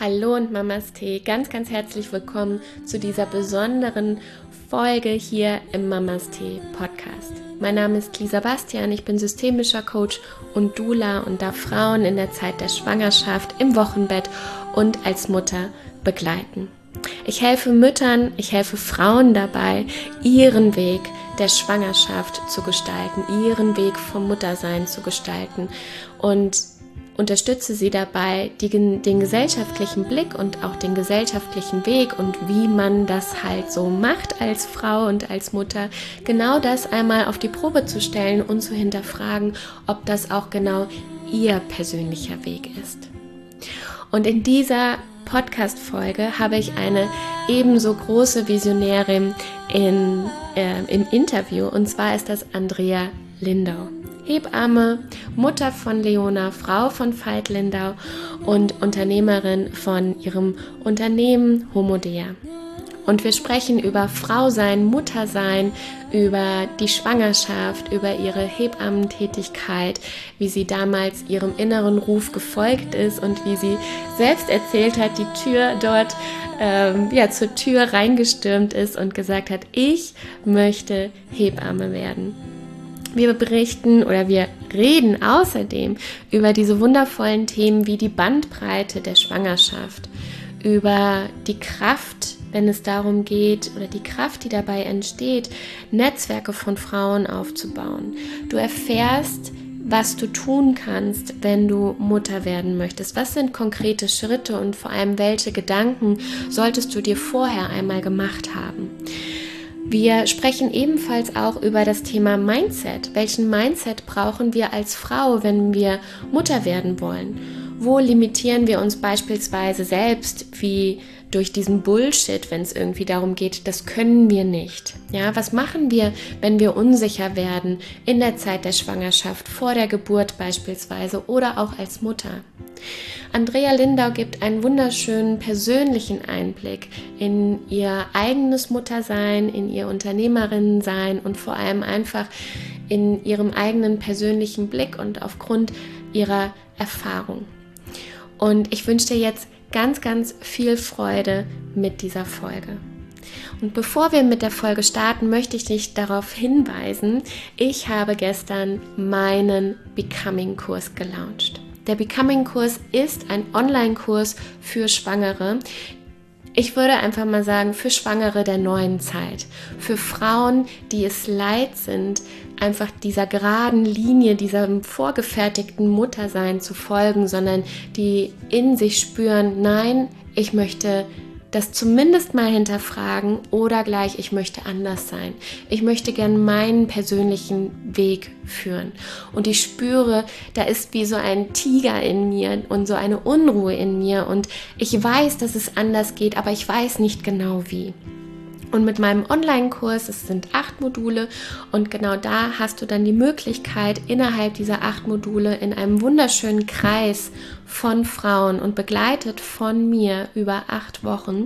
Hallo und Mamas Tee, ganz, ganz herzlich willkommen zu dieser besonderen Folge hier im Mamas Tee Podcast. Mein Name ist Lisa Bastian, ich bin systemischer Coach und Doula und darf Frauen in der Zeit der Schwangerschaft, im Wochenbett und als Mutter begleiten. Ich helfe Müttern, ich helfe Frauen dabei, ihren Weg der Schwangerschaft zu gestalten, ihren Weg vom Muttersein zu gestalten und unterstütze sie dabei, den gesellschaftlichen Blick und auch den gesellschaftlichen Weg und wie man das halt so macht als Frau und als Mutter, genau das einmal auf die Probe zu stellen und zu hinterfragen, ob das auch genau ihr persönlicher Weg ist. Und in dieser Podcast-Folge habe ich eine ebenso große Visionärin im Interview, und zwar ist das Andrea Lindau. Hebamme, Mutter von Leona, Frau von Veit Lindau und Unternehmerin von ihrem Unternehmen Homodea. Und wir sprechen über Frau sein, Mutter sein, über die Schwangerschaft, über ihre Hebammentätigkeit, wie sie damals ihrem inneren Ruf gefolgt ist und wie sie selbst erzählt hat, die Tür dort zur Tür reingestürmt ist und gesagt hat, ich möchte Hebamme werden. Wir reden außerdem über diese wundervollen Themen wie die Bandbreite der Schwangerschaft, über die Kraft, wenn es darum geht, oder die Kraft, die dabei entsteht, Netzwerke von Frauen aufzubauen. Du erfährst, was du tun kannst, wenn du Mutter werden möchtest. Was sind konkrete Schritte und vor allem welche Gedanken solltest du dir vorher einmal gemacht haben? Wir sprechen ebenfalls auch über das Thema Mindset. Welchen Mindset brauchen wir als Frau, wenn wir Mutter werden wollen? Wo limitieren wir uns beispielsweise selbst, wie durch diesen Bullshit, wenn es irgendwie darum geht, das können wir nicht. Ja, was machen wir, wenn wir unsicher werden in der Zeit der Schwangerschaft, vor der Geburt beispielsweise oder auch als Mutter? Andrea Lindau gibt einen wunderschönen persönlichen Einblick in ihr eigenes Muttersein, in ihr Unternehmerinnensein und vor allem einfach in ihrem eigenen persönlichen Blick und aufgrund ihrer Erfahrung. Und ich wünsche dir jetzt ganz, ganz viel Freude mit dieser Folge. Und bevor wir mit der Folge starten, möchte ich dich darauf hinweisen, ich habe gestern meinen Becoming-Kurs gelauncht. Der Becoming-Kurs ist ein Online-Kurs für Schwangere. Ich würde einfach mal sagen, für Schwangere der neuen Zeit. Für Frauen, die es leid sind, einfach dieser geraden Linie, diesem vorgefertigten Muttersein zu folgen, sondern die in sich spüren, nein, ich möchte das zumindest mal hinterfragen oder gleich, ich möchte anders sein. Ich möchte gern meinen persönlichen Weg führen. Und ich spüre, da ist wie so ein Tiger in mir und so eine Unruhe in mir. Und ich weiß, dass es anders geht, aber ich weiß nicht genau wie. Und mit meinem Online-Kurs, es sind 8 Module und genau da hast du dann die Möglichkeit, innerhalb dieser 8 Module in einem wunderschönen Kreis von Frauen und begleitet von mir über 8 Wochen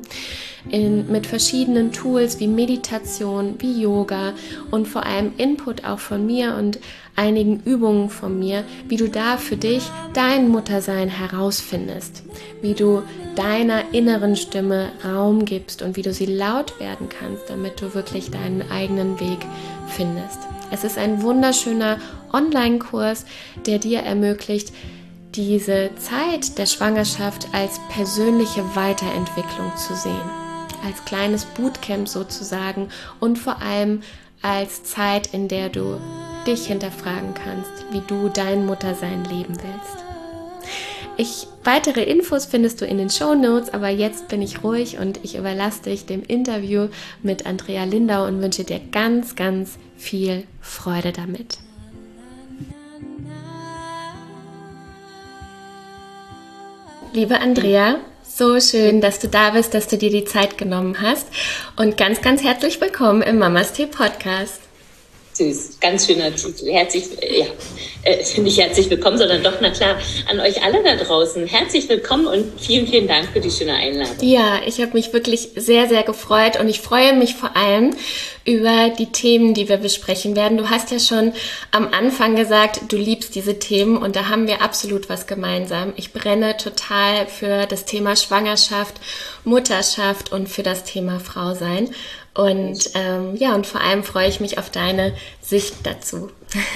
mit verschiedenen Tools wie Meditation, wie Yoga und vor allem Input auch von mir und einigen Übungen von mir, wie du da für dich dein Muttersein herausfindest, wie du deiner inneren Stimme Raum gibst und wie du sie laut werden kannst, damit du wirklich deinen eigenen Weg findest. Es ist ein wunderschöner Online-Kurs, der dir ermöglicht, diese Zeit der Schwangerschaft als persönliche Weiterentwicklung zu sehen, als kleines Bootcamp sozusagen und vor allem als Zeit, in der du dich hinterfragen kannst, wie du dein Muttersein leben willst. Weitere Infos findest du in den Shownotes, aber jetzt bin ich ruhig und ich überlasse dich dem Interview mit Andrea Lindau und wünsche dir ganz, ganz viel Freude damit. Liebe Andrea, so schön, dass du da bist, dass du dir die Zeit genommen hast und ganz, ganz herzlich willkommen im Mamas Tee Podcast. Süß, ganz schöner Titel. Nicht herzlich willkommen, sondern doch, na klar, an euch alle da draußen. Herzlich willkommen und vielen, vielen Dank für die schöne Einladung. Ja, ich habe mich wirklich sehr, sehr gefreut und ich freue mich vor allem über die Themen, die wir besprechen werden. Du hast ja schon am Anfang gesagt, du liebst diese Themen und da haben wir absolut was gemeinsam. Ich brenne total für das Thema Schwangerschaft, Mutterschaft und für das Thema Frausein. Und und vor allem freue ich mich auf deine Sicht dazu.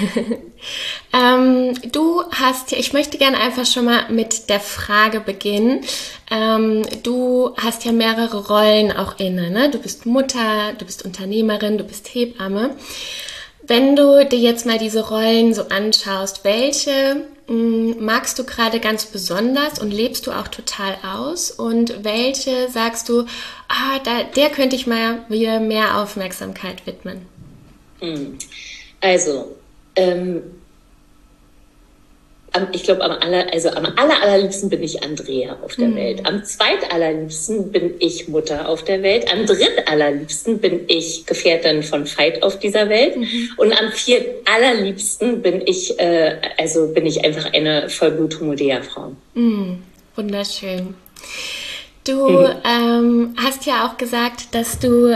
Ich möchte gerne einfach schon mal mit der Frage beginnen. Du hast ja mehrere Rollen auch inne, ne? Du bist Mutter, du bist Unternehmerin, du bist Hebamme. Wenn du dir jetzt mal diese Rollen so anschaust, welche magst du gerade ganz besonders und lebst du auch total aus? Und welche sagst du, der könnte ich mal wieder mehr Aufmerksamkeit widmen? Also, ich glaube, am allerliebsten bin ich Andrea auf der Welt. Am zweitallerliebsten bin ich Mutter auf der Welt. Am drittallerliebsten bin ich Gefährtin von Veit auf dieser Welt. Und am viertallerliebsten bin ich einfach eine Vollblut-Homodea-Frau. Wunderschön. Du hast ja auch gesagt, dass du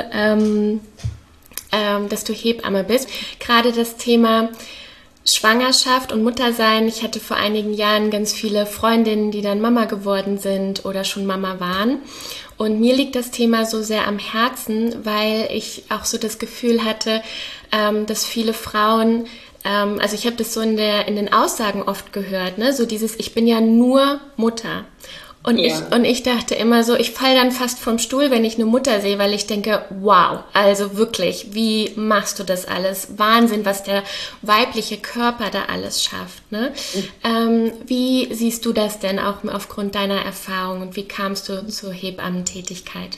Hebamme bist. Gerade das Thema Schwangerschaft und Muttersein. Ich hatte vor einigen Jahren ganz viele Freundinnen, die dann Mama geworden sind oder schon Mama waren. Und mir liegt das Thema so sehr am Herzen, weil ich auch so das Gefühl hatte, dass viele Frauen, also ich habe das so in den Aussagen oft gehört, ne, so dieses, ich bin ja nur Mutter. Und ich dachte immer so, ich falle dann fast vom Stuhl, wenn ich eine Mutter sehe, weil ich denke, wow, also wirklich, wie machst du das alles? Wahnsinn, was der weibliche Körper da alles schafft, ne? Wie siehst du das denn auch aufgrund deiner Erfahrung und wie kamst du zur Hebammentätigkeit?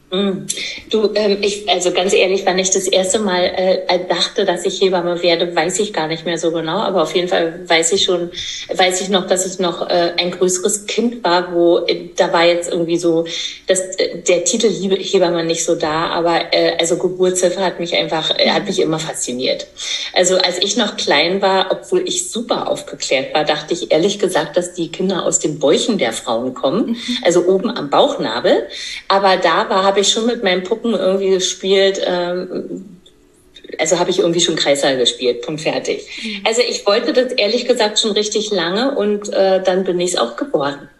Also ganz ehrlich, wann ich das erste Mal dachte, dass ich Hebamme werde, weiß ich gar nicht mehr so genau. Aber auf jeden Fall weiß ich noch, dass ich noch ein größeres Kind war, da war jetzt irgendwie so, der Titel Hebamme nicht so da, aber also Geburtshilfe hat mich immer fasziniert. Also als ich noch klein war, obwohl ich super aufgeklärt war, dachte ich ehrlich gesagt, dass die Kinder aus den Bäuchen der Frauen kommen, also oben am Bauchnabel. Aber habe ich schon mit meinen Puppen irgendwie gespielt, habe ich irgendwie schon Kreissaal gespielt, Punkt, fertig. Also ich wollte das ehrlich gesagt schon richtig lange und dann bin ich es auch geworden.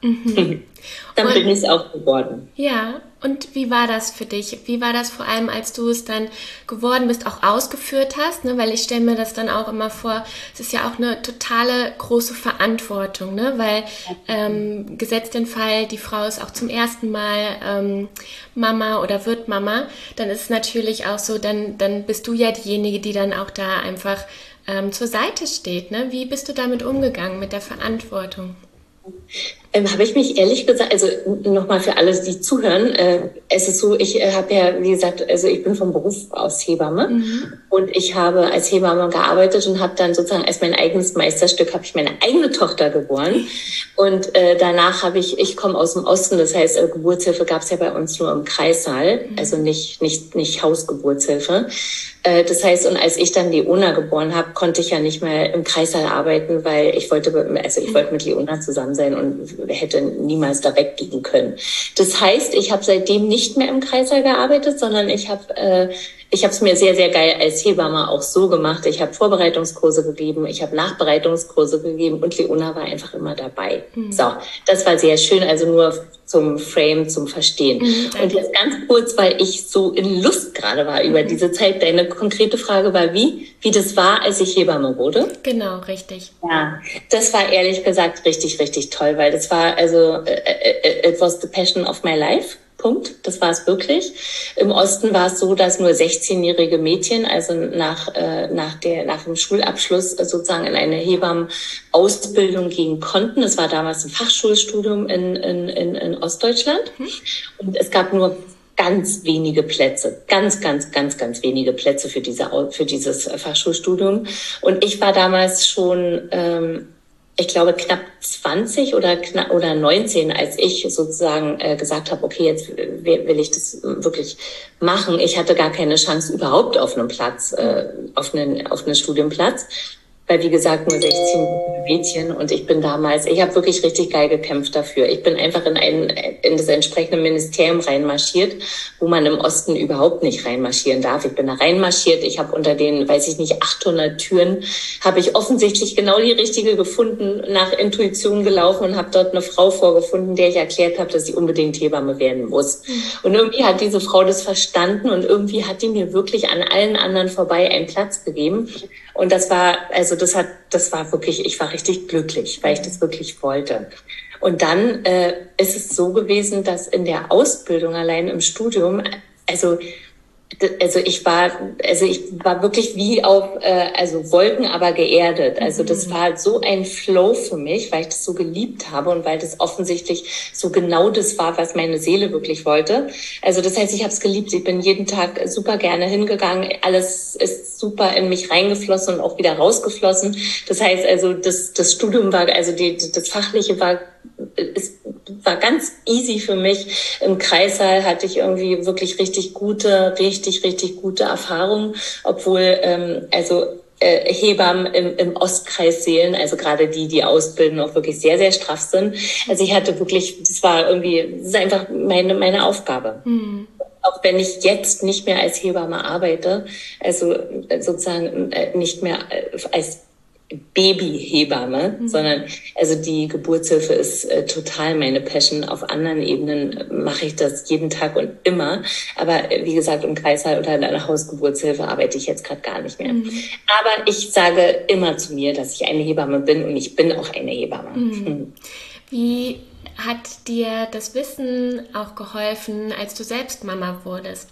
Bin ich es auch geworden. Ja, und wie war das für dich? Wie war das vor allem, als du es dann geworden bist, auch ausgeführt hast? Ne? Weil ich stelle mir das dann auch immer vor, es ist ja auch eine totale große Verantwortung, ne? Weil gesetzt den Fall, die Frau ist auch zum ersten Mal Mama oder wird Mama, dann ist es natürlich auch so, dann bist du ja diejenige, die dann auch da einfach zur Seite steht. Ne? Wie bist du damit umgegangen, mit der Verantwortung? Habe ich mich ehrlich gesagt, also nochmal für alle, die zuhören, es ist so, ich habe ja, wie gesagt, also ich bin vom Beruf aus Hebamme und ich habe als Hebamme gearbeitet und habe dann sozusagen als mein eigenes Meisterstück, habe ich meine eigene Tochter geboren und danach ich komme aus dem Osten, das heißt Geburtshilfe gab es ja bei uns nur im Kreissaal, also nicht Hausgeburtshilfe. Das heißt, und als ich dann Leona geboren habe, konnte ich ja nicht mehr im Kreissaal arbeiten, weil ich wollte mit Leona zusammen sein und hätte niemals da weggehen können. Das heißt, ich habe seitdem nicht mehr im Kreissaal gearbeitet, sondern ich habe es mir sehr, sehr geil als Hebamme auch so gemacht. Ich habe Vorbereitungskurse gegeben, ich habe Nachbereitungskurse gegeben und Leona war einfach immer dabei. So, das war sehr schön, also nur zum Frame, zum Verstehen. Und jetzt ganz kurz, weil ich so in Lust gerade war über diese Zeit. Deine konkrete Frage war wie das war, als ich Hebamme wurde? Genau, richtig. Ja, das war ehrlich gesagt richtig, richtig toll, weil das war it was the passion of my life. Punkt. Das war es wirklich. Im Osten war es so, dass nur 16-jährige Mädchen, also nach dem Schulabschluss sozusagen in eine Hebammenausbildung gehen konnten. Es war damals ein Fachschulstudium in Ostdeutschland. Und es gab nur ganz wenige Plätze, ganz wenige Plätze für dieses Fachschulstudium. Und ich war damals schon ich glaube, knapp 20 oder 19, als ich sozusagen gesagt habe, okay, jetzt will ich das wirklich machen. Ich hatte gar keine Chance überhaupt auf einen Platz, auf einen Studienplatz. Weil, wie gesagt, nur 16 Mädchen und ich habe wirklich richtig geil gekämpft dafür. Ich bin einfach in das entsprechende Ministerium reinmarschiert, wo man im Osten überhaupt nicht reinmarschieren darf. Ich bin da reinmarschiert. Ich habe unter den, 800 Türen, habe ich offensichtlich genau die richtige gefunden, nach Intuition gelaufen und habe dort eine Frau vorgefunden, der ich erklärt habe, dass sie unbedingt Hebamme werden muss. Und irgendwie hat diese Frau das verstanden und irgendwie hat die mir wirklich an allen anderen vorbei einen Platz gegeben. Und das war wirklich, ich war richtig glücklich, weil ich das wirklich wollte. Und dann ist es so gewesen, dass in der Ausbildung allein im Studium, ich war wirklich wie auf Wolken, aber geerdet. Also das war so ein Flow für mich, weil ich das so geliebt habe und weil das offensichtlich so genau das war, was meine Seele wirklich wollte. Also das heißt, ich habe es geliebt. Ich bin jeden Tag super gerne hingegangen. Alles ist super in mich reingeflossen und auch wieder rausgeflossen. Das heißt, also das Studium war, das Fachliche war ganz easy für mich. Im Kreissaal hatte ich irgendwie wirklich richtig gute Erfahrungen, obwohl Hebammen im Ostkreis Seelen, also gerade die ausbilden, auch wirklich sehr, sehr straff sind. Also ich hatte wirklich, das ist einfach meine Aufgabe. Auch wenn ich jetzt nicht mehr als Hebamme arbeite, also sozusagen nicht mehr als Babyhebamme, sondern also die Geburtshilfe ist total meine Passion. Auf anderen Ebenen mache ich das jeden Tag und immer. Aber wie gesagt, im Kreißsaal oder in einer Hausgeburtshilfe arbeite ich jetzt gerade gar nicht mehr. Aber ich sage immer zu mir, dass ich eine Hebamme bin und ich bin auch eine Hebamme. Wie hat dir das Wissen auch geholfen, als du selbst Mama wurdest?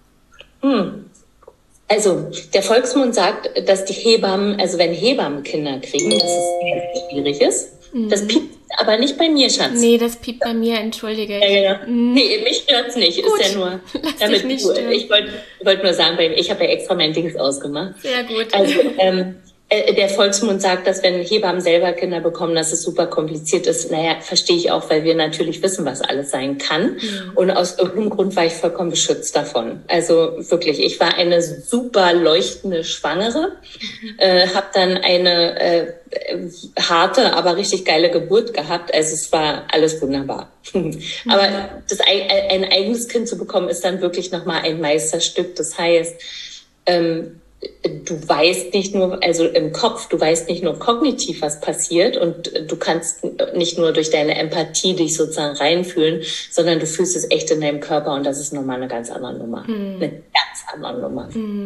Also der Volksmund sagt, dass die Hebammen, also wenn Hebammen Kinder kriegen, dass es sehr schwierig ist. Das piept aber nicht bei mir, Schatz. Nee, das piept bei mir, entschuldige. Ja, genau. Nee, mich stört's nicht. Gut. Ist ja nur, Lass damit dich nicht stören. ich wollte nur sagen, ich habe ja extra mein Dings ausgemacht. Sehr gut. Also der Volksmund sagt, dass wenn Hebammen selber Kinder bekommen, dass es super kompliziert ist. Naja, verstehe ich auch, weil wir natürlich wissen, was alles sein kann. Und aus irgendeinem Grund war ich vollkommen beschützt davon. Also wirklich, ich war eine super leuchtende Schwangere, habe dann eine harte, aber richtig geile Geburt gehabt. Also es war alles wunderbar. Aber ein eigenes Kind zu bekommen, ist dann wirklich nochmal ein Meisterstück. Das heißt, du weißt nicht nur, also im Kopf, du weißt nicht nur kognitiv, was passiert und du kannst nicht nur durch deine Empathie dich sozusagen reinfühlen, sondern du fühlst es echt in deinem Körper und das ist nochmal eine ganz andere Nummer. Eine ganz andere Nummer.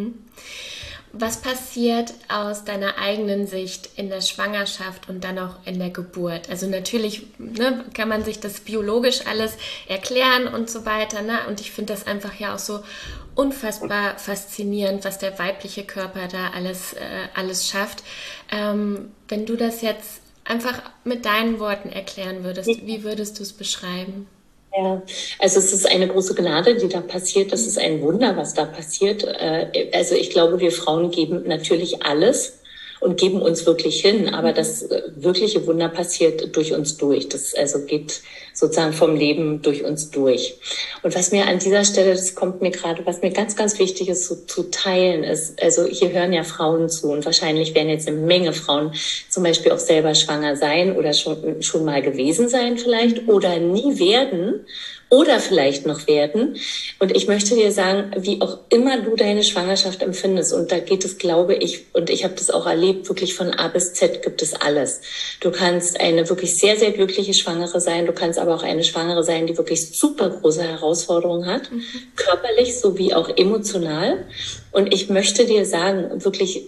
Was passiert aus deiner eigenen Sicht in der Schwangerschaft und dann auch in der Geburt? Also natürlich kann man sich das biologisch alles erklären und so weiter. Und ich finde das einfach ja auch so unfassbar faszinierend, was der weibliche Körper da alles schafft. Wenn du das jetzt einfach mit deinen Worten erklären würdest, wie würdest du es beschreiben? Ja, also es ist eine große Gnade, die da passiert. Das ist ein Wunder, was da passiert. Also ich glaube, wir Frauen geben natürlich alles und geben uns wirklich hin, aber das wirkliche Wunder passiert durch uns durch. Das also geht sozusagen vom Leben durch uns durch. Und was mir an dieser Stelle, das kommt mir gerade, was mir ganz, ganz wichtig ist, so zu teilen ist, also hier hören ja Frauen zu und wahrscheinlich werden jetzt eine Menge Frauen zum Beispiel auch selber schwanger sein oder schon mal gewesen sein vielleicht oder nie werden oder vielleicht noch werden. Und ich möchte dir sagen, wie auch immer du deine Schwangerschaft empfindest, und da geht es, glaube ich, und ich habe das auch erlebt, wirklich von A bis Z gibt es alles. Du kannst eine wirklich sehr, sehr glückliche Schwangere sein, du kannst aber auch eine Schwangere sein, die wirklich super große Herausforderungen hat, körperlich sowie auch emotional. Und ich möchte dir sagen, wirklich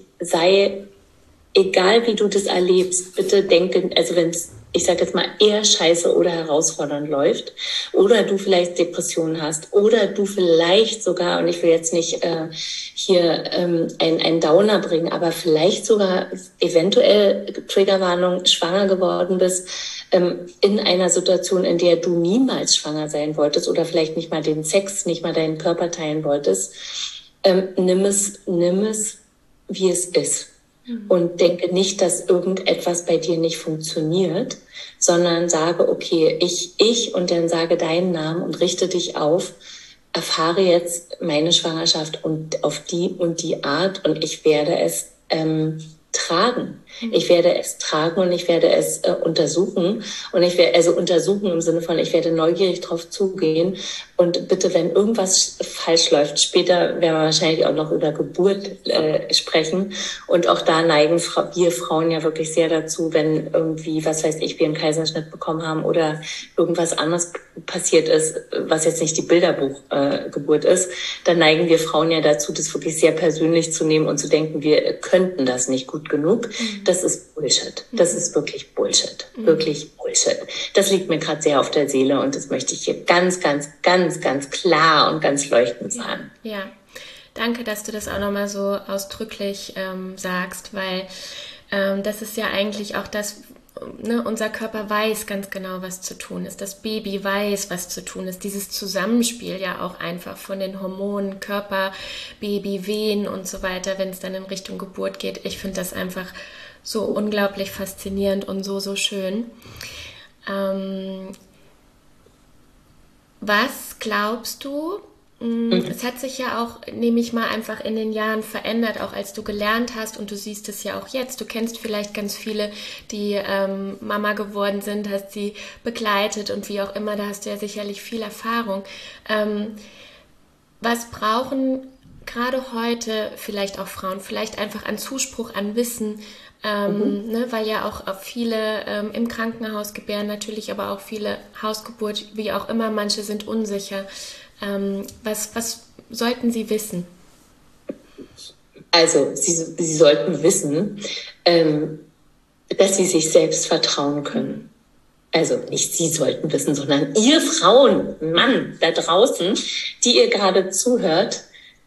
egal wie du das erlebst, bitte denke, also wenn es, ich sage jetzt mal, eher scheiße oder herausfordernd läuft oder du vielleicht Depressionen hast oder du vielleicht sogar, und ich will jetzt nicht hier einen Downer bringen, aber vielleicht sogar eventuell, Triggerwarnung, schwanger geworden bist, in einer Situation, in der du niemals schwanger sein wolltest oder vielleicht nicht mal den Sex, nicht mal deinen Körper teilen wolltest, nimm es, wie es ist. und denke nicht, dass irgendetwas bei dir nicht funktioniert, sondern sage, okay, ich und dann sage deinen Namen und richte dich auf, erfahre jetzt meine Schwangerschaft und auf die und die Art und ich werde es tragen. Ich werde es tragen und ich werde es untersuchen. Und ich werde also untersuchen im Sinne von, ich werde neugierig drauf zugehen. Und bitte, wenn irgendwas falsch läuft, später werden wir wahrscheinlich auch noch über Geburt sprechen. Und auch da neigen wir Frauen ja wirklich sehr dazu, wenn irgendwie, was weiß ich, wir einen Kaiserschnitt bekommen haben oder irgendwas anderes passiert ist, was jetzt nicht die Bilderbuchgeburt ist, dann neigen wir Frauen ja dazu, das wirklich sehr persönlich zu nehmen und zu denken, wir könnten das nicht gut genug. Das ist Bullshit. Das ist wirklich Bullshit. Wirklich Bullshit. Das liegt mir gerade sehr auf der Seele und das möchte ich hier ganz, ganz, ganz, ganz klar und ganz leuchtend sagen. Ja, danke, dass du das auch nochmal so ausdrücklich sagst, weil das ist ja eigentlich auch das, ne, unser Körper weiß ganz genau, was zu tun ist. Das Baby weiß, was zu tun ist. Dieses Zusammenspiel ja auch einfach von den Hormonen, Körper, Baby, Wehen und so weiter, wenn es dann in Richtung Geburt geht. Ich finde das einfach so unglaublich faszinierend und so, so schön. Was glaubst du? Es hat sich ja auch, nehme ich mal, einfach in den Jahren verändert, auch als du gelernt hast und du siehst es ja auch jetzt. Du kennst vielleicht ganz viele, die Mama geworden sind, hast sie begleitet und wie auch immer, da hast du ja sicherlich viel Erfahrung. Was brauchen gerade heute vielleicht auch Frauen, vielleicht einfach an Zuspruch, an Wissen, ne, weil ja auch viele im Krankenhaus gebären, natürlich aber auch viele Hausgeburt, wie auch immer, manche sind unsicher. Was sollten sie wissen? Also, sie sollten wissen, dass sie sich selbst vertrauen können. Also nicht sie sollten wissen, sondern ihr Frauen, Mann da draußen, die ihr gerade zuhört,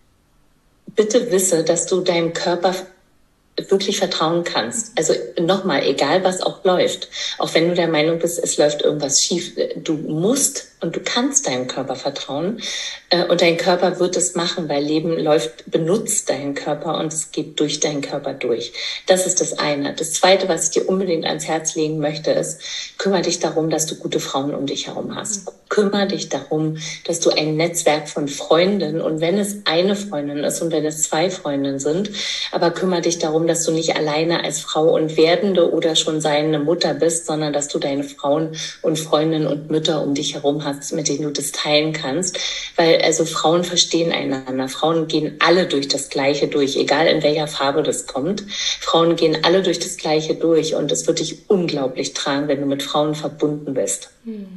bitte wisse, dass du deinem Körper wirklich vertrauen kannst. Also nochmal, egal was auch läuft, auch wenn du der Meinung bist, es läuft irgendwas schief, du musst und du kannst deinem Körper vertrauen und dein Körper wird es machen, weil Leben läuft, benutzt deinen Körper und es geht durch deinen Körper durch. Das ist das eine. Das zweite, was ich dir unbedingt ans Herz legen möchte, ist, kümmere dich darum, dass du gute Frauen um dich herum hast. Kümmere dich darum, dass du ein Netzwerk von Freundinnen und wenn es eine Freundin ist und wenn es 2 Freundinnen sind, aber kümmere dich darum, dass du nicht alleine als Frau und werdende oder schon seiende Mutter bist, sondern dass du deine Frauen und Freundinnen und Mütter um dich herum hast, mit denen du das teilen kannst. Weil also Frauen verstehen einander. Frauen gehen alle durch das Gleiche durch, egal in welcher Farbe das kommt. Frauen gehen alle durch das Gleiche durch und es wird dich unglaublich tragen, wenn du mit Frauen verbunden bist.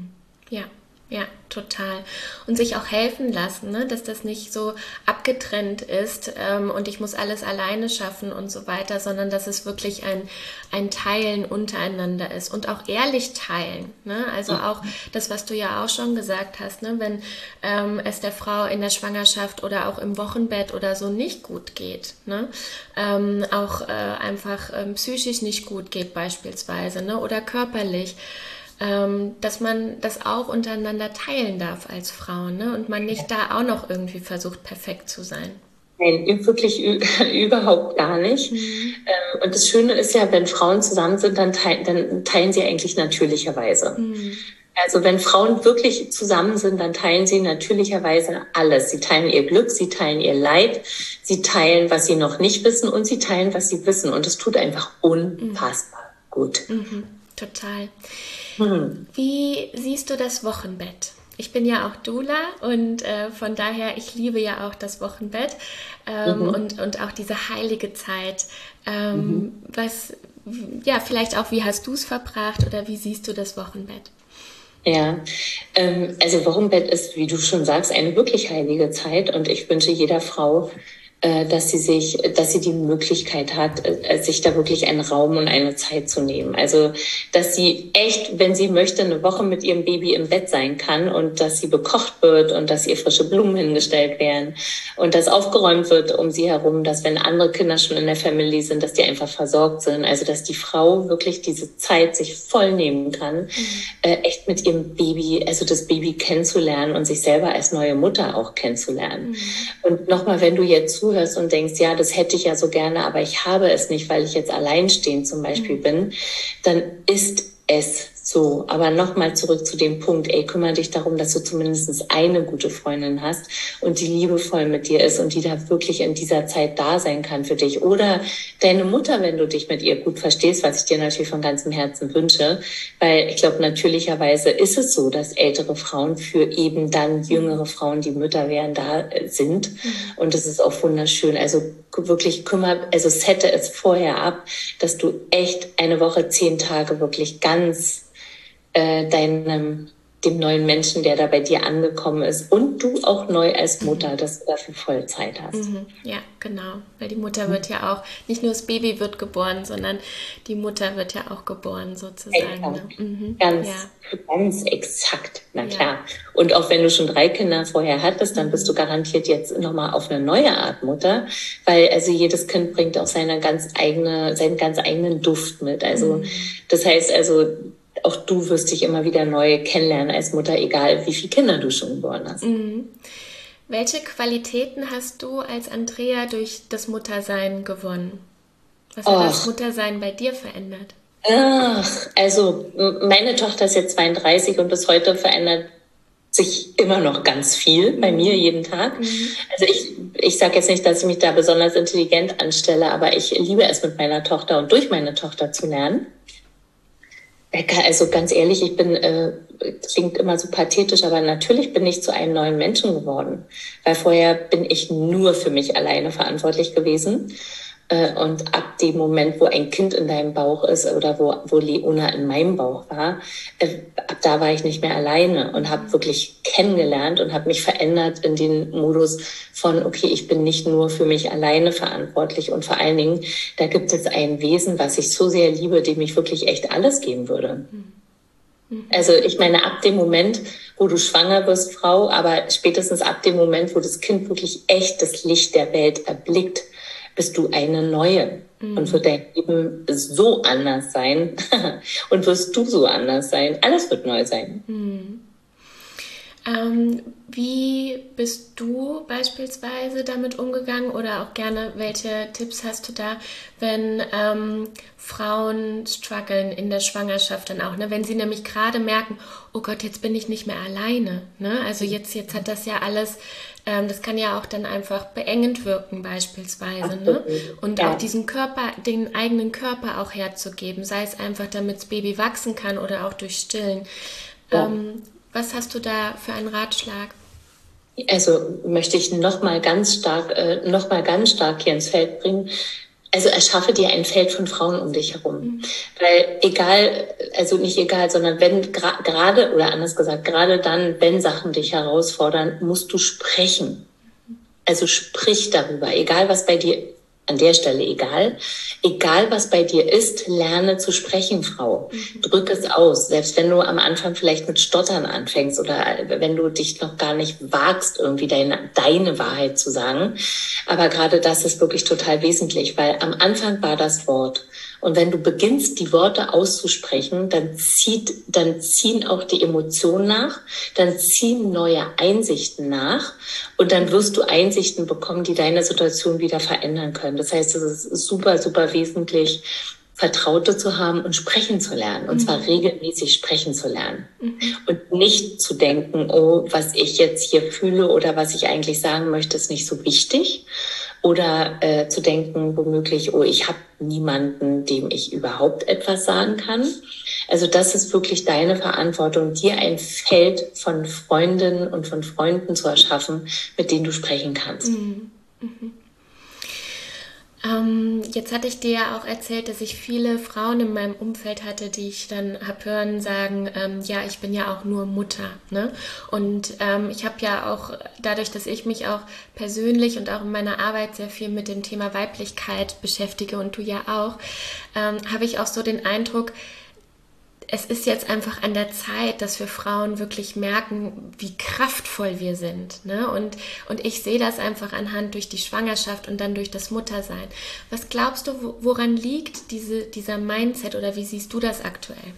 Ja, total. Und sich auch helfen lassen, ne? Dass das nicht so abgetrennt ist und ich muss alles alleine schaffen und so weiter, sondern dass es wirklich ein Teilen untereinander ist und auch ehrlich teilen. Ne? Also auch das, was du ja auch schon gesagt hast, ne? Wenn es der Frau in der Schwangerschaft oder auch im Wochenbett oder so nicht gut geht, ne? Auch einfach psychisch nicht gut geht beispielsweise, ne? Oder körperlich. Dass man das auch untereinander teilen darf als Frau, ne? Und man nicht da auch noch irgendwie versucht, perfekt zu sein. Nein, wirklich überhaupt gar nicht. Und das Schöne ist ja, wenn Frauen zusammen sind, dann teilen sie eigentlich natürlicherweise. Also wenn Frauen wirklich zusammen sind, dann teilen sie natürlicherweise alles. Sie teilen ihr Glück, sie teilen ihr Leid, sie teilen, was sie noch nicht wissen und sie teilen, was sie wissen. Und es tut einfach unfassbar gut. Total. Wie siehst du das Wochenbett? Ich bin ja auch Doula und von daher, ich liebe ja auch das Wochenbett und auch diese heilige Zeit. Was, ja, vielleicht auch, wie hast du es verbracht oder wie siehst du das Wochenbett? Ja, also Wochenbett ist, wie du schon sagst, eine wirklich heilige Zeit und ich wünsche jeder Frau, dass sie die Möglichkeit hat, sich da wirklich einen Raum und eine Zeit zu nehmen. Also, dass sie echt, wenn sie möchte, eine Woche mit ihrem Baby im Bett sein kann und dass sie bekocht wird und dass ihr frische Blumen hingestellt werden und dass aufgeräumt wird um sie herum, dass wenn andere Kinder schon in der Family sind, dass die einfach versorgt sind. Also, dass die Frau wirklich diese Zeit sich voll nehmen kann, echt mit ihrem Baby, also das Baby kennenzulernen und sich selber als neue Mutter auch kennenzulernen. Und nochmal, wenn du jetzt zuhörst zuhörst und denkst, ja, das hätte ich ja so gerne, aber ich habe es nicht, weil ich jetzt alleinstehend zum Beispiel bin, dann ist es so. Aber nochmal zurück zu dem Punkt, kümmere dich darum, dass du zumindest eine gute Freundin hast und die liebevoll mit dir ist und die da wirklich in dieser Zeit da sein kann für dich. Oder deine Mutter, wenn du dich mit ihr gut verstehst, was ich dir natürlich von ganzem Herzen wünsche. Weil ich glaube, natürlicherweise ist es so, dass ältere Frauen für eben dann jüngere Frauen, die Mütter werden, da sind. Und das ist auch wunderschön. Also wirklich sette es vorher ab, dass du echt eine Woche, 10 Tage wirklich ganz dem neuen Menschen, der da bei dir angekommen ist und du auch neu als Mutter, dass du dafür voll Zeit hast. Ja, genau. Weil die Mutter wird ja auch, nicht nur das Baby wird geboren, sondern die Mutter wird ja auch geboren sozusagen. Ne? Ganz exakt, na klar. Und auch wenn du schon 3 Kinder vorher hattest, dann bist du garantiert jetzt nochmal auf eine neue Art Mutter, weil also jedes Kind bringt auch seinen ganz eigenen Duft mit. Also das heißt also, auch du wirst dich immer wieder neu kennenlernen als Mutter, egal wie viele Kinder du schon geboren hast. Welche Qualitäten hast du als Andrea durch das Muttersein gewonnen? Was hat das Muttersein bei dir verändert? Also meine Tochter ist jetzt 32 und bis heute verändert sich immer noch ganz viel bei mir jeden Tag. Also ich sage jetzt nicht, dass ich mich da besonders intelligent anstelle, aber ich liebe es mit meiner Tochter und durch meine Tochter zu lernen. Also ganz ehrlich, ich bin, klingt immer so pathetisch, aber natürlich bin ich zu einem neuen Menschen geworden. Weil vorher bin ich nur für mich alleine verantwortlich gewesen. Und ab dem Moment, wo ein Kind in deinem Bauch ist oder wo Leona in meinem Bauch war, ab da war ich nicht mehr alleine und habe wirklich kennengelernt und habe mich verändert in den Modus von, okay, ich bin nicht nur für mich alleine verantwortlich und vor allen Dingen, da gibt es ein Wesen, was ich so sehr liebe, dem ich wirklich echt alles geben würde. Also ich meine, ab dem Moment, wo du schwanger wirst, Frau, aber spätestens ab dem Moment, wo das Kind wirklich echt das Licht der Welt erblickt, bist du eine neue und wird dein Leben so anders sein und wirst du so anders sein. Alles wird neu sein. Wie bist du beispielsweise damit umgegangen oder auch gerne, welche Tipps hast du da, wenn Frauen strugglen in der Schwangerschaft dann auch, ne? Wenn sie nämlich gerade merken, oh Gott, jetzt bin ich nicht mehr alleine, ne? Also jetzt hat das ja alles, das kann ja auch dann einfach beengend wirken beispielsweise, ne? Und auch den eigenen Körper auch herzugeben, sei es einfach, damit das Baby wachsen kann oder auch durch Stillen. Was hast du da für einen Ratschlag? Also möchte ich noch mal ganz stark hier ins Feld bringen. Also erschaffe dir ein Feld von Frauen um dich herum. Weil sondern wenn gerade, oder anders gesagt, gerade dann, wenn Sachen dich herausfordern, musst du sprechen. Also sprich darüber, egal was bei dir, an der Stelle egal was bei dir ist, lerne zu sprechen, Frau. Drück es aus, selbst wenn du am Anfang vielleicht mit Stottern anfängst oder wenn du dich noch gar nicht wagst, irgendwie deine Wahrheit zu sagen. Aber gerade das ist wirklich total wesentlich, weil am Anfang war das Wort. Und wenn du beginnst, die Worte auszusprechen, dann ziehen auch die Emotionen nach, dann ziehen neue Einsichten nach und dann wirst du Einsichten bekommen, die deine Situation wieder verändern können. Das heißt, es ist super, super wesentlich, Vertraute zu haben und sprechen zu lernen. Und zwar regelmäßig sprechen zu lernen. Und nicht zu denken, oh, was ich jetzt hier fühle oder was ich eigentlich sagen möchte, ist nicht so wichtig. Oder zu denken, womöglich, oh, ich habe niemanden, dem ich überhaupt etwas sagen kann. Also das ist wirklich deine Verantwortung, dir ein Feld von Freundinnen und von Freunden zu erschaffen, mit denen du sprechen kannst. Jetzt hatte ich dir ja auch erzählt, dass ich viele Frauen in meinem Umfeld hatte, die ich dann habe hören sagen, ja, ich bin ja auch nur Mutter, ne? Und ich habe ja auch, dadurch, dass ich mich auch persönlich und auch in meiner Arbeit sehr viel mit dem Thema Weiblichkeit beschäftige und du ja auch, habe ich auch so den Eindruck, es ist jetzt einfach an der Zeit, dass wir Frauen wirklich merken, wie kraftvoll wir sind, ne? Und ich sehe das einfach anhand durch die Schwangerschaft und dann durch das Muttersein. Was glaubst du, woran liegt dieser Mindset oder wie siehst du das aktuell?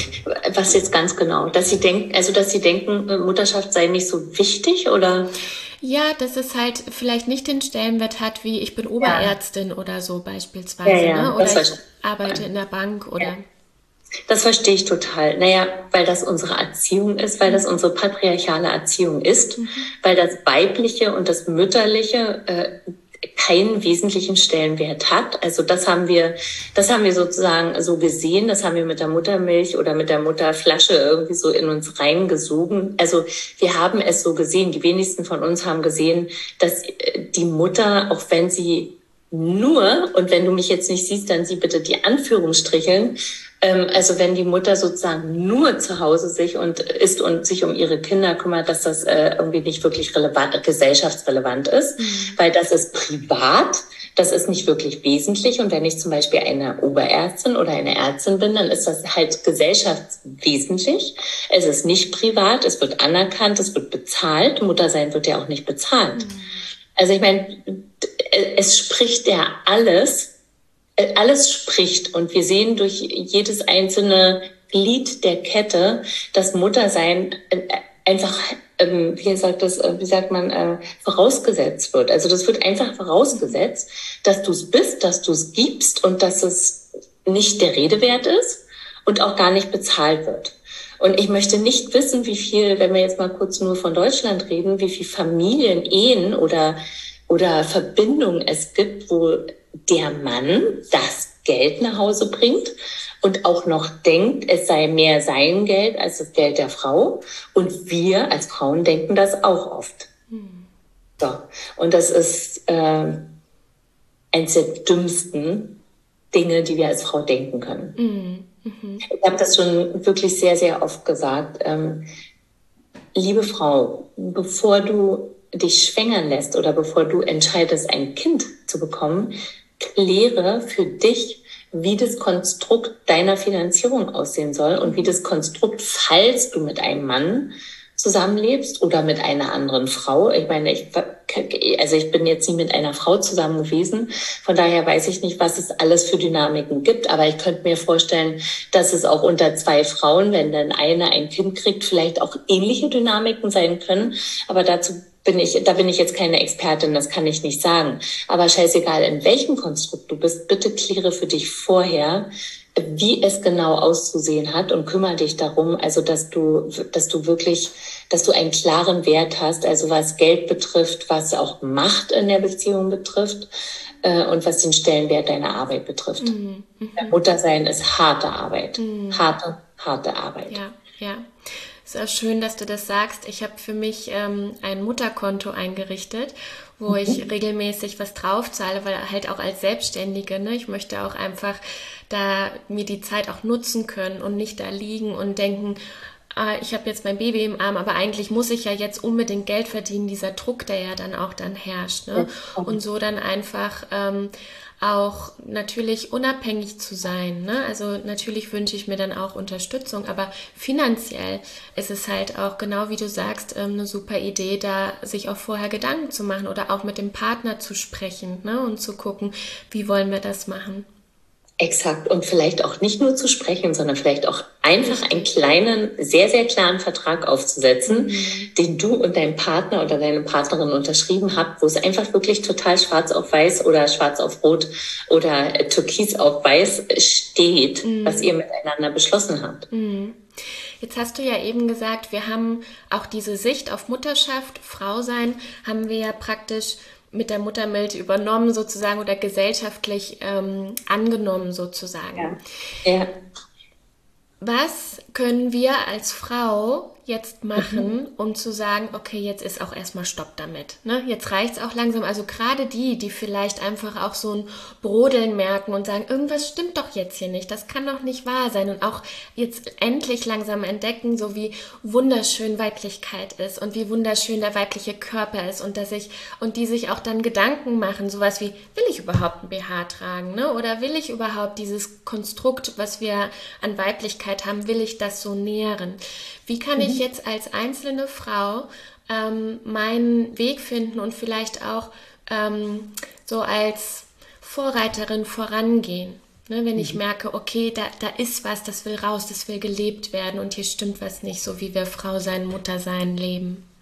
Was jetzt ganz genau? Dass sie denken, Mutterschaft sei nicht so wichtig, oder? Ja, dass es halt vielleicht nicht den Stellenwert hat, wie ich bin Ja, Oberärztin oder so ja, beispielsweise, ne? ja, Oder ich arbeite in der Bank ja. oder. Das verstehe ich total. Naja, weil das unsere Erziehung ist, weil das unsere patriarchale Erziehung ist, Mhm. weil das Weibliche und das Mütterliche keinen wesentlichen Stellenwert hat. Also das haben wir sozusagen so gesehen, das haben wir mit der Muttermilch oder mit der Mutterflasche irgendwie so in uns reingesogen. Also wir haben es so gesehen. Die wenigsten von uns haben gesehen, dass die Mutter, auch wenn sie nur, und wenn du mich jetzt nicht siehst, dann sieh bitte die Anführungsstricheln, also wenn die Mutter sozusagen nur zu Hause sich und ist und sich um ihre Kinder kümmert, dass das irgendwie nicht wirklich relevant, gesellschaftsrelevant ist, weil das ist privat, das ist nicht wirklich wesentlich. Und wenn ich zum Beispiel eine Oberärztin oder eine Ärztin bin, dann ist das halt gesellschaftswesentlich. Es ist nicht privat, es wird anerkannt, es wird bezahlt. Muttersein wird ja auch nicht bezahlt. Also ich meine, es spricht ja alles spricht und wir sehen durch jedes einzelne Glied der Kette, dass Muttersein einfach, wie sagt man, vorausgesetzt wird. Also das wird einfach vorausgesetzt, dass du es bist, dass du es gibst und dass es nicht der Rede wert ist und auch gar nicht bezahlt wird. Und ich möchte nicht wissen, wie viel, wenn wir jetzt mal kurz nur von Deutschland reden, wie viel Familien, Ehen oder Verbindungen es gibt, wo der Mann das Geld nach Hause bringt und auch noch denkt, es sei mehr sein Geld als das Geld der Frau. Und wir als Frauen denken das auch oft. So. Und das ist eines der dümmsten Dinge, die wir als Frau denken können. Ich habe das schon wirklich sehr, sehr oft gesagt. Liebe Frau, bevor du dich schwängern lässt oder bevor du entscheidest, ein Kind zu bekommen, kläre für dich, wie das Konstrukt deiner Finanzierung aussehen soll und wie das Konstrukt, falls du mit einem Mann zusammenlebst oder mit einer anderen Frau. Ich meine, ich bin jetzt nie mit einer Frau zusammen gewesen. Von daher weiß ich nicht, was es alles für Dynamiken gibt. Aber ich könnte mir vorstellen, dass es auch unter zwei Frauen, wenn dann eine ein Kind kriegt, vielleicht auch ähnliche Dynamiken sein können. Aber da bin ich jetzt keine Expertin, das kann ich nicht sagen. Aber scheißegal, in welchem Konstrukt du bist, bitte kläre für dich vorher, wie es genau auszusehen hat und kümmere dich darum, also dass du einen klaren Wert hast, also was Geld betrifft, was auch Macht in der Beziehung betrifft und was den Stellenwert deiner Arbeit betrifft. Muttersein ist harte Arbeit, harte Arbeit. Ja, ja. Es ist auch schön, dass du das sagst. Ich habe für mich ein Mutterkonto eingerichtet, wo ich regelmäßig was draufzahle, weil halt auch als Selbstständige, ne, ich möchte auch einfach da mir die Zeit auch nutzen können und nicht da liegen und denken, ich habe jetzt mein Baby im Arm, aber eigentlich muss ich ja jetzt unbedingt Geld verdienen, dieser Druck, der ja dann auch dann herrscht. Ne? Und so dann einfach auch natürlich unabhängig zu sein. Ne? Also natürlich wünsche ich mir dann auch Unterstützung, aber finanziell ist es halt auch, genau wie du sagst, eine super Idee, da sich auch vorher Gedanken zu machen oder auch mit dem Partner zu sprechen, ne? Und zu gucken, wie wollen wir das machen. Exakt. Und vielleicht auch nicht nur zu sprechen, sondern vielleicht auch einfach einen kleinen, sehr, sehr klaren Vertrag aufzusetzen, den du und dein Partner oder deine Partnerin unterschrieben habt, wo es einfach wirklich total schwarz auf weiß oder schwarz auf rot oder türkis auf weiß steht, was ihr miteinander beschlossen habt. Jetzt hast du ja eben gesagt, wir haben auch diese Sicht auf Mutterschaft, Frau sein, haben wir ja praktisch mit der Muttermilch übernommen sozusagen oder gesellschaftlich angenommen sozusagen. Ja. Was können wir als Frau jetzt machen, um zu sagen, okay, jetzt ist auch erstmal Stopp damit. Ne? Jetzt reicht es auch langsam. Also gerade die vielleicht einfach auch so ein Brodeln merken und sagen, irgendwas stimmt doch jetzt hier nicht, das kann doch nicht wahr sein. Und auch jetzt endlich langsam entdecken, so wie wunderschön Weiblichkeit ist und wie wunderschön der weibliche Körper ist und die sich auch dann Gedanken machen, sowas wie, will ich überhaupt ein BH tragen? Ne? Oder will ich überhaupt dieses Konstrukt, was wir an Weiblichkeit haben, will ich das so nähren? Wie kann ich jetzt als einzelne Frau meinen Weg finden und vielleicht auch so als Vorreiterin vorangehen? Ne, wenn ich merke, okay, da ist was, das will raus, das will gelebt werden und hier stimmt was nicht, so wie wir Frau sein, Mutter sein leben.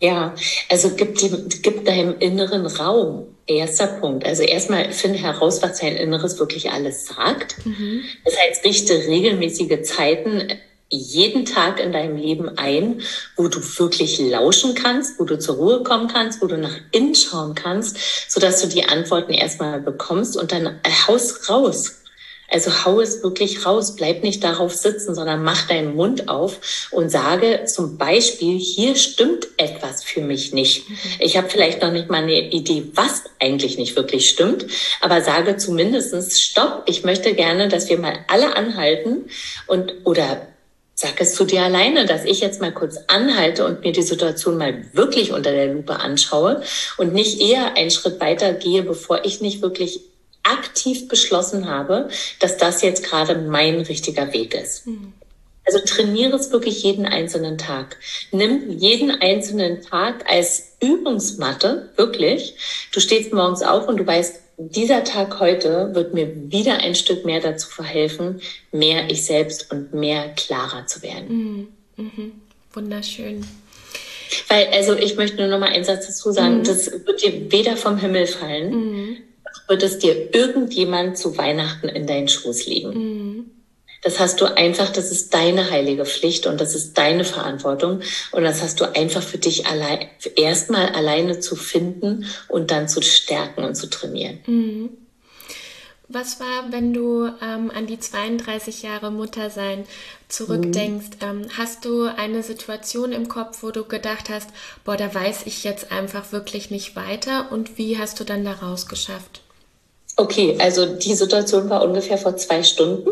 Ja, also gib deinem inneren Raum. Erster Punkt. Also erstmal finde heraus, was dein Inneres wirklich alles sagt. Das heißt, richte regelmäßige Zeiten jeden Tag in deinem Leben ein, wo du wirklich lauschen kannst, wo du zur Ruhe kommen kannst, wo du nach innen schauen kannst, sodass du die Antworten erstmal bekommst und dann haust raus. Also hau es wirklich raus, bleib nicht darauf sitzen, sondern mach deinen Mund auf und sage zum Beispiel, hier stimmt etwas für mich nicht. Ich habe vielleicht noch nicht mal eine Idee, was eigentlich nicht wirklich stimmt, aber sage zumindestens Stopp, ich möchte gerne, dass wir mal alle anhalten oder sag es zu dir alleine, dass ich jetzt mal kurz anhalte und mir die Situation mal wirklich unter der Lupe anschaue und nicht eher einen Schritt weiter gehe, bevor ich nicht wirklich aktiv beschlossen habe, dass das jetzt gerade mein richtiger Weg ist. Also trainiere es wirklich jeden einzelnen Tag. Nimm jeden einzelnen Tag als Übungsmatte, wirklich. Du stehst morgens auf und du weißt, dieser Tag heute wird mir wieder ein Stück mehr dazu verhelfen, mehr ich selbst und mehr klarer zu werden. Wunderschön. Weil, also ich möchte nur noch mal einen Satz dazu sagen, das wird dir weder vom Himmel fallen, wird es dir irgendjemand zu Weihnachten in deinen Schoß legen. Das hast du einfach, das ist deine heilige Pflicht und das ist deine Verantwortung und das hast du einfach für dich erstmal alleine zu finden und dann zu stärken und zu trainieren. Was war, wenn du an die 32 Jahre Muttersein zurückdenkst? Hast du eine Situation im Kopf, wo du gedacht hast, boah, da weiß ich jetzt einfach wirklich nicht weiter und wie hast du dann da rausgeschafft? Okay, also die Situation war ungefähr vor 2 Stunden.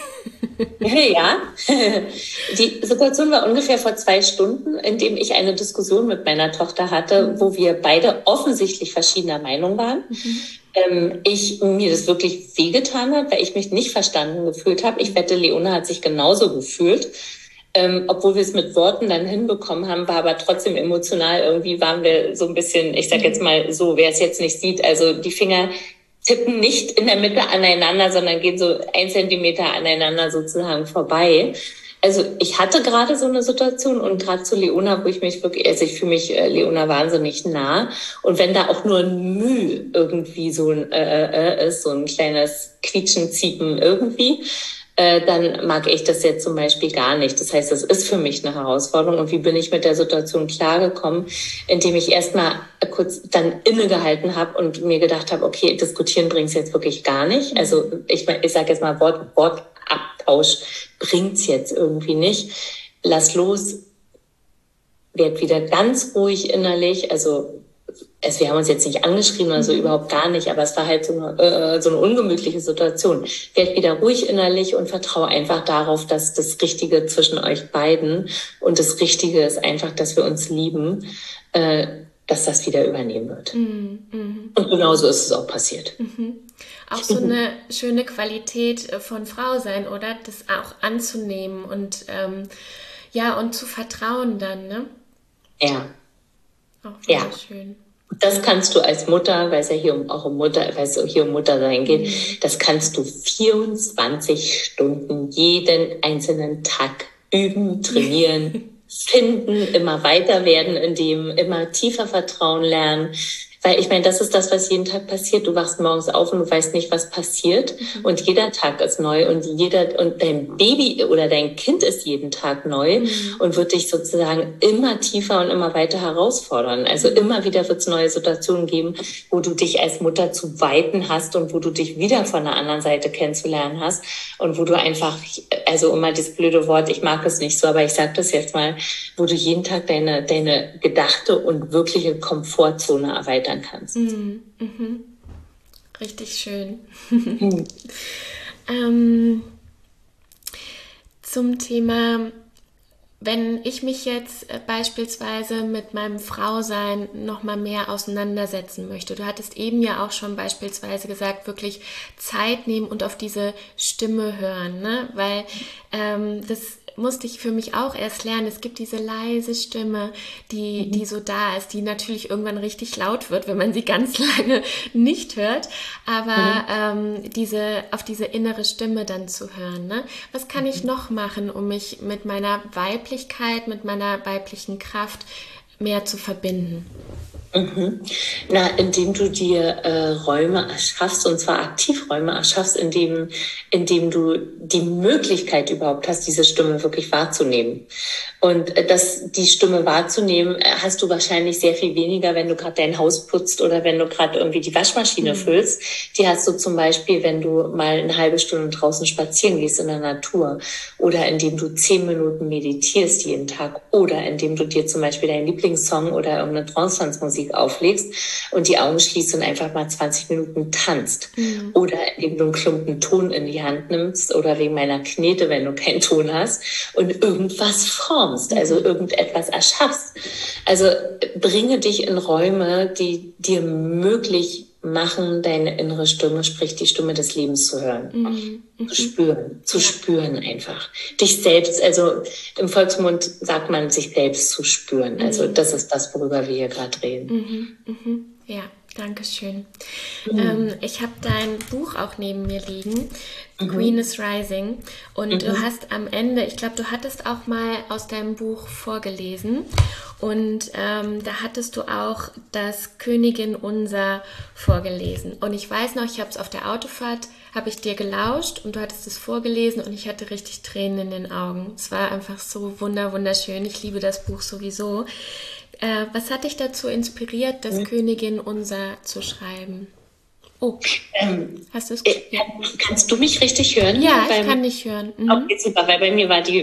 Ja, die Situation war ungefähr vor 2 Stunden, in dem ich eine Diskussion mit meiner Tochter hatte, wo wir beide offensichtlich verschiedener Meinung waren. Mir das wirklich wehgetan hat, weil ich mich nicht verstanden gefühlt habe. Ich wette, Leona hat sich genauso gefühlt. Obwohl wir es mit Worten dann hinbekommen haben, war aber trotzdem emotional. Irgendwie waren wir so ein bisschen, ich sag jetzt mal so, wer es jetzt nicht sieht, also die Finger tippen nicht in der Mitte aneinander, sondern gehen so 1 Zentimeter aneinander sozusagen vorbei. Also ich hatte gerade so eine Situation und gerade zu Leona, wo ich mich wirklich, also ich fühle mich Leona wahnsinnig nah. Und wenn da auch nur ein Müh irgendwie so ein ist, so ein kleines Quietschen, Ziepen irgendwie, dann mag ich das jetzt zum Beispiel gar nicht. Das heißt, das ist für mich eine Herausforderung. Und wie bin ich mit der Situation klargekommen, indem ich erstmal kurz dann innegehalten habe und mir gedacht habe, okay, diskutieren bringt's jetzt wirklich gar nicht. Also ich sage jetzt mal Wortabtausch bringt's jetzt irgendwie nicht. Lass los, werd wieder ganz ruhig innerlich. Also wir haben uns jetzt nicht angeschrien oder so, überhaupt gar nicht, aber es war halt so eine ungemütliche Situation. Werd wieder ruhig innerlich und vertraue einfach darauf, dass das Richtige zwischen euch beiden und das Richtige ist einfach, dass wir uns lieben, dass das wieder übernehmen wird. Und genauso ist es auch passiert. Auch so eine schöne Qualität von Frau sein, oder? Das auch anzunehmen und und zu vertrauen dann, ne? Ja. Auch wunderschön. Das kannst du als Mutter, weil es ja hier um Muttersein geht, das kannst du 24 Stunden jeden einzelnen Tag üben, trainieren, finden, immer weiter werden in dem, immer tiefer Vertrauen lernen. Weil ich meine, das ist das, was jeden Tag passiert. Du wachst morgens auf und du weißt nicht, was passiert. Und jeder Tag ist neu und dein Baby oder dein Kind ist jeden Tag neu und wird dich sozusagen immer tiefer und immer weiter herausfordern. Also immer wieder wird es neue Situationen geben, wo du dich als Mutter zu weiten hast und wo du dich wieder von der anderen Seite kennenzulernen hast und wo du einfach, also immer das blöde Wort, ich mag es nicht so, aber ich sage das jetzt mal, wo du jeden Tag deine gedachte und wirkliche Komfortzone erweitern kannst. Richtig schön. Zum Thema, wenn ich mich jetzt beispielsweise mit meinem Frausein noch mal mehr auseinandersetzen möchte. Du hattest eben ja auch schon beispielsweise gesagt, wirklich Zeit nehmen und auf diese Stimme hören, ne? Weil das musste ich für mich auch erst lernen. Es gibt diese leise Stimme, die so da ist, die natürlich irgendwann richtig laut wird, wenn man sie ganz lange nicht hört. Aber auf diese innere Stimme dann zu hören. Ne? Was kann ich noch machen, um mich mit meiner Weiblichkeit, mit meiner weiblichen Kraft mehr zu verbinden? Na, indem du dir Räume erschaffst, und zwar Aktivräume erschaffst, indem du die Möglichkeit überhaupt hast, diese Stimme wirklich wahrzunehmen. Und die Stimme wahrzunehmen, hast du wahrscheinlich sehr viel weniger, wenn du gerade dein Haus putzt oder wenn du gerade irgendwie die Waschmaschine füllst. Die hast du zum Beispiel, wenn du mal eine halbe Stunde draußen spazieren gehst in der Natur oder indem du 10 Minuten meditierst jeden Tag oder indem du dir zum Beispiel deinen Lieblingssong oder irgendeine Trance-Musik auflegst und die Augen schließt und einfach mal 20 Minuten tanzt. Oder indem du einen Klumpen Ton in die Hand nimmst oder wegen meiner Knete, wenn du keinen Ton hast und irgendwas formst, also irgendetwas erschaffst. Also bringe dich in Räume, die dir möglich machen, deine innere Stimme, sprich die Stimme des Lebens zu hören. Zu spüren einfach. Dich selbst, also im Volksmund sagt man, sich selbst zu spüren. Also das ist das, worüber wir hier gerade reden. Ja, danke schön. Ich habe dein Buch auch neben mir liegen, Queen is Rising. Und du hast am Ende, ich glaube, du hattest auch mal aus deinem Buch vorgelesen. Und da hattest du auch das Königin Unser vorgelesen. Und ich weiß noch, ich habe es auf der Autofahrt, habe ich dir gelauscht und du hattest es vorgelesen und ich hatte richtig Tränen in den Augen. Es war einfach so wunderschön. Ich liebe das Buch sowieso. Was hat dich dazu inspiriert, das Königin Unser zu schreiben? Oh, hast du es? Ja. Kannst du mich richtig hören? Ja, ich kann dich hören. Okay, super, weil bei mir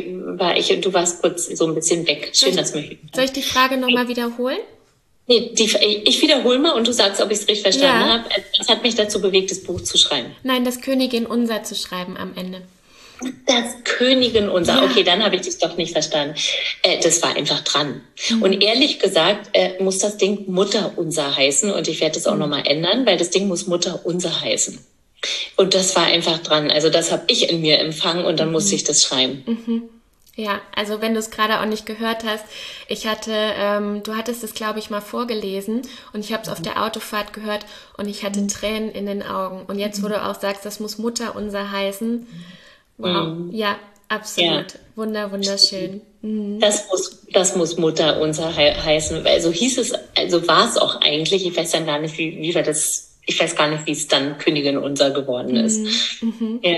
du warst kurz so ein bisschen weg. Schön, dass mich. Soll ich die Frage nochmal wiederholen? Nee, ich wiederhole mal und du sagst, ob ich es richtig verstanden habe. Was hat mich dazu bewegt, das Buch zu schreiben? Nein, das Königin Unser zu schreiben am Ende. Das Königin Unser. Ja. Okay, dann habe ich dich doch nicht verstanden. Das war einfach dran. Und ehrlich gesagt muss das Ding Mutter Unser heißen und ich werde das auch nochmal ändern, weil das Ding muss Mutter Unser heißen. Und das war einfach dran. Also das habe ich in mir empfangen und dann musste ich das schreiben. Ja, also wenn du es gerade auch nicht gehört hast, du hattest es, glaube ich, mal vorgelesen und ich habe es auf der Autofahrt gehört und ich hatte Tränen in den Augen. Und jetzt, wo du auch sagst, das muss Mutter Unser heißen, wow, ja, absolut, ja. Wunderschön. Das muss Mutter Unser heißen, also war es auch eigentlich, ich weiß dann gar nicht, ich weiß gar nicht, wie es dann Königin Unser geworden ist. Ja.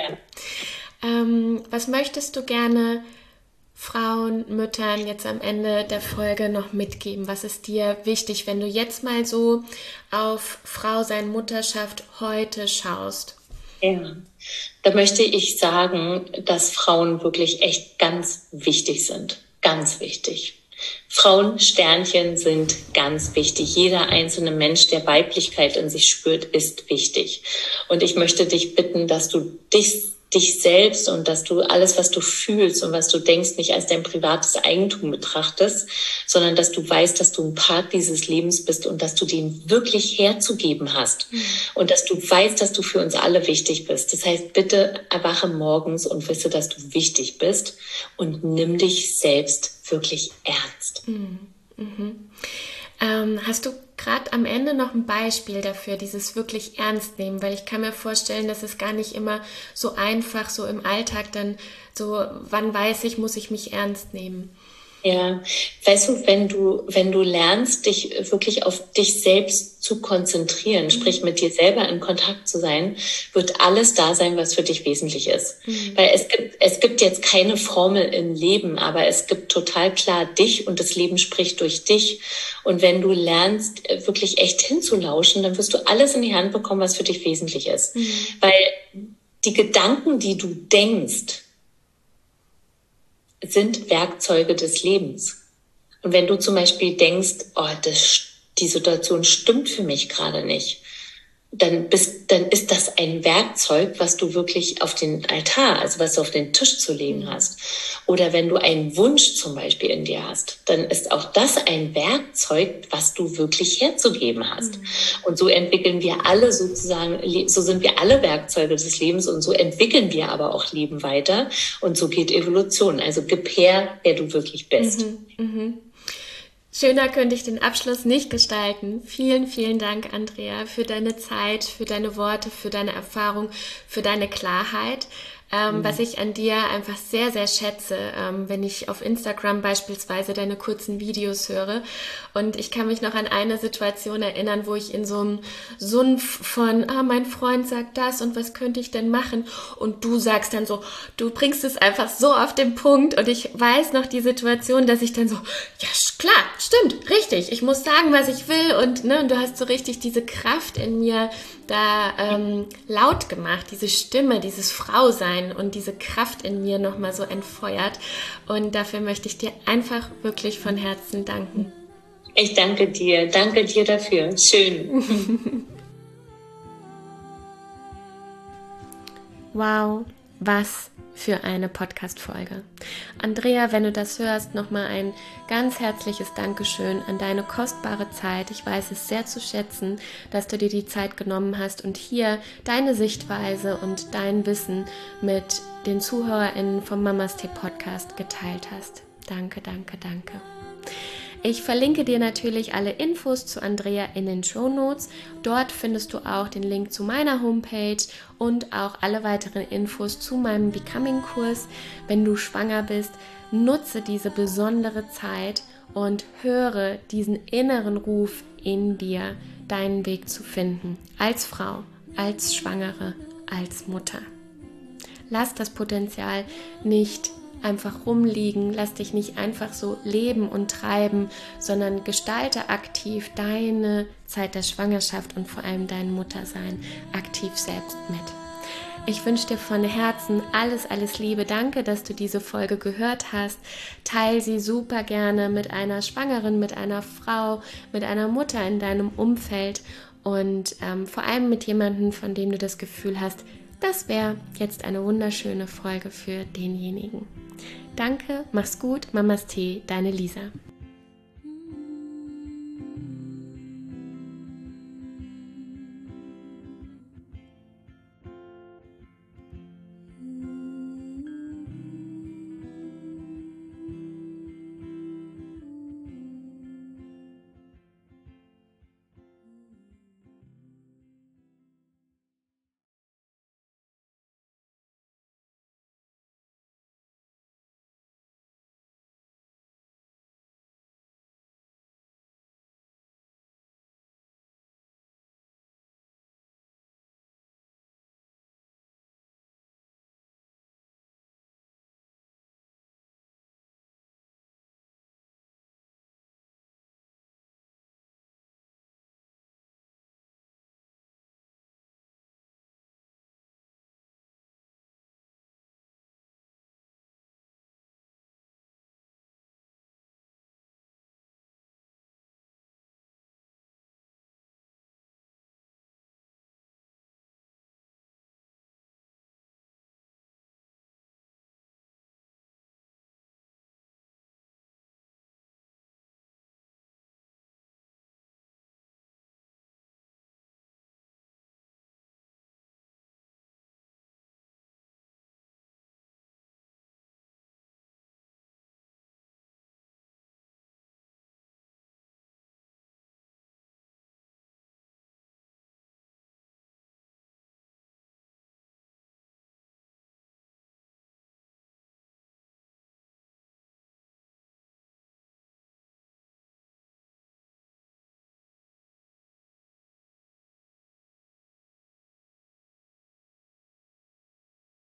Was möchtest du gerne Frauen, Müttern jetzt am Ende der Folge noch mitgeben? Was ist dir wichtig, wenn du jetzt mal so auf Frausein, Mutterschaft heute schaust? Ja, da möchte ich sagen, dass Frauen wirklich echt ganz wichtig sind. Ganz wichtig. Frauensternchen sind ganz wichtig. Jeder einzelne Mensch, der Weiblichkeit in sich spürt, ist wichtig. Und ich möchte dich bitten, dass du dich selbst und dass du alles, was du fühlst und was du denkst, nicht als dein privates Eigentum betrachtest, sondern dass du weißt, dass du ein Part dieses Lebens bist und dass du den wirklich herzugeben hast. Und dass du weißt, dass du für uns alle wichtig bist. Das heißt, bitte erwache morgens und wisse, dass du wichtig bist und nimm dich selbst wirklich ernst. Hast du gerade am Ende noch ein Beispiel dafür, dieses wirklich ernst nehmen? Weil ich kann mir vorstellen, dass es gar nicht immer so einfach, so im Alltag dann so, wann weiß ich, muss ich mich ernst nehmen? Ja, weißt du, wenn du lernst, dich wirklich auf dich selbst zu konzentrieren, sprich mit dir selber in Kontakt zu sein, wird alles da sein, was für dich wesentlich ist. Weil es gibt jetzt keine Formel im Leben, aber es gibt total klar dich und das Leben spricht durch dich. Und wenn du lernst, wirklich echt hinzulauschen, dann wirst du alles in die Hand bekommen, was für dich wesentlich ist. Weil die Gedanken, die du denkst, sind Werkzeuge des Lebens. Und wenn du zum Beispiel denkst, die Situation stimmt für mich gerade nicht, dann ist das ein Werkzeug, was du wirklich auf den Altar, also was du auf den Tisch zu legen hast. Oder wenn du einen Wunsch zum Beispiel in dir hast, dann ist auch das ein Werkzeug, was du wirklich herzugeben hast. Und so entwickeln wir alle sozusagen, so sind wir alle Werkzeuge des Lebens und so entwickeln wir aber auch Leben weiter. Und so geht Evolution. Also gib her, wer du wirklich bist. Schöner könnte ich den Abschluss nicht gestalten. Vielen, vielen Dank, Andrea, für deine Zeit, für deine Worte, für deine Erfahrung, für deine Klarheit. Was ich an dir einfach sehr, sehr schätze, wenn ich auf Instagram beispielsweise deine kurzen Videos höre. Und ich kann mich noch an eine Situation erinnern, wo ich in so einem Sumpf von, mein Freund sagt das und was könnte ich denn machen? Und du sagst dann so, du bringst es einfach so auf den Punkt. Und ich weiß noch die Situation, dass ich dann so, ja klar, stimmt, richtig, ich muss sagen, was ich will. Und du hast so richtig diese Kraft in mir da laut gemacht, diese Stimme, dieses Frausein und diese Kraft in mir nochmal so entfeuert. Und dafür möchte ich dir einfach wirklich von Herzen danken. Ich danke dir dafür. Schön. Wow, was für eine Podcast-Folge. Andrea, wenn du das hörst, nochmal ein ganz herzliches Dankeschön an deine kostbare Zeit. Ich weiß es sehr zu schätzen, dass du dir die Zeit genommen hast und hier deine Sichtweise und dein Wissen mit den ZuhörerInnen vom Mamas Tee Podcast geteilt hast. Danke, danke, danke. Ich verlinke dir natürlich alle Infos zu Andrea in den Shownotes. Dort findest du auch den Link zu meiner Homepage und auch alle weiteren Infos zu meinem Becoming-Kurs. Wenn du schwanger bist, nutze diese besondere Zeit und höre diesen inneren Ruf in dir, deinen Weg zu finden. Als Frau, als Schwangere, als Mutter. Lass das Potenzial nicht einfach rumliegen, lass dich nicht einfach so leben und treiben, sondern gestalte aktiv deine Zeit der Schwangerschaft und vor allem dein Muttersein aktiv selbst mit. Ich wünsche dir von Herzen alles, alles Liebe. Danke, dass du diese Folge gehört hast. Teil sie super gerne mit einer Schwangeren, mit einer Frau, mit einer Mutter in deinem Umfeld und vor allem mit jemandem, von dem du das Gefühl hast, das wäre jetzt eine wunderschöne Folge für denjenigen. Danke, mach's gut, Mamas Tee, deine Lisa.